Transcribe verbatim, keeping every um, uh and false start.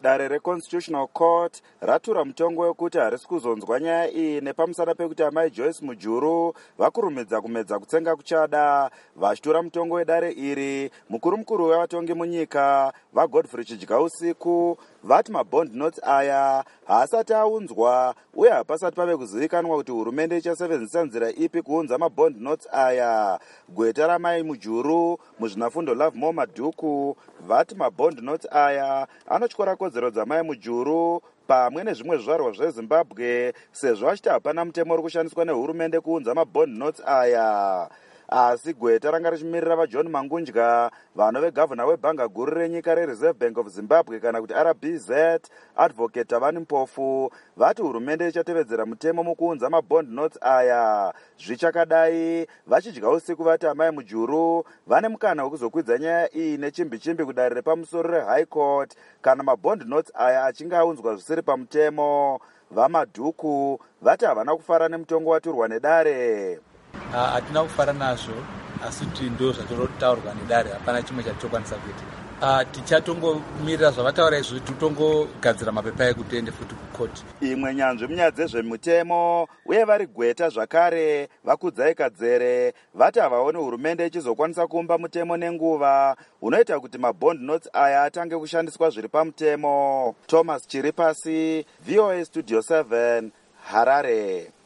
Dare reConstitutional Court ratura mutongo wekuti harisi kuzonzwa nyaya iyi nepamusana pekuti amai Joyce Mujuru vakurumidza kumedza kutsenga kuchada. Vachitora mutongo wedare iri, mukuru mukuru wevatongi munyika vaGodfrey Chidyausiku vati mabond notes aya haasati aunzwa uye hapasati pave kuzivikanwa kuti hurumende ichasevenzesa nzira ipi kuunza mabond notes aya. Gweta ramai Mujuru muzvinafundo Love More Madhuku vati mabond notes aya anotyora kodzero dzamai Mujuru pamwe nezvimwe zvizvarwa zveZimbabwe sezvo achiti hapana mutemo uri kushandiswa nehurumende kuunza mabond notes aya. Asi gweta ranga richimirira vaJohn Mangunja vanove gavana webhanga guru renyika reReserve Bank of Zimbabwe kana kuti R B Z, Advocate Tavani Mpofu vati hurumende ichatevedzera mutemo mukuunza mabond notes aya. Zvichakadai vaChidyausiku vati amai Mujuru vane mukana wekuzokwidza nyaya iyi nechimbi chimbi kudare repamusoro reHigh Court kana mabond notes aya achinge aunzwa zvisiri pamutemo. VaMadhuku vati havana kufara nemutongo waturwa nedare. Hatina kufara nazvo, asi kuti ndo zvatinotaurwa nedare, hapana chimwe chatokwanisa kuita. Uh, tichatongomirira zvavataura izvo totongogadzira mapepa ekuti ende futi kukoti. Imwe nyanzvi munyaya dzezvemutemo uye vari gweta zvakare vakudzai kadzere vati havaoni hurumende ichizokwanisa kuumba mutemo nenguva unoita kuti mabond notes aya atange kushandiswa zviri pamutemo. Thomas Chiripasi, V O A Studio seven, Harare.